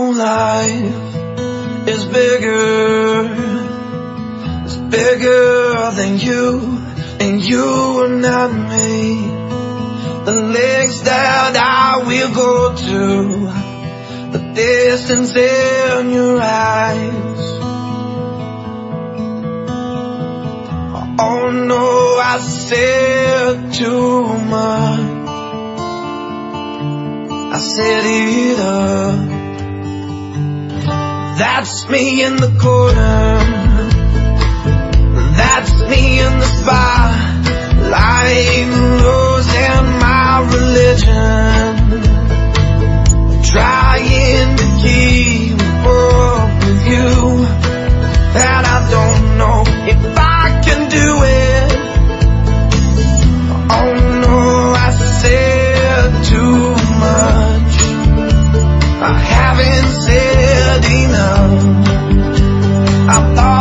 know life is bigger. It's bigger than you, and you are not me. The legs that I will go to, the distance in your eyes. Oh no, I said too much. I said it up. That's me in the corner. That's me in the spotlight, losing my religion, trying to keep up with you, and I don't know if I can do it. Oh no, I said too much. I haven't said enough. I thought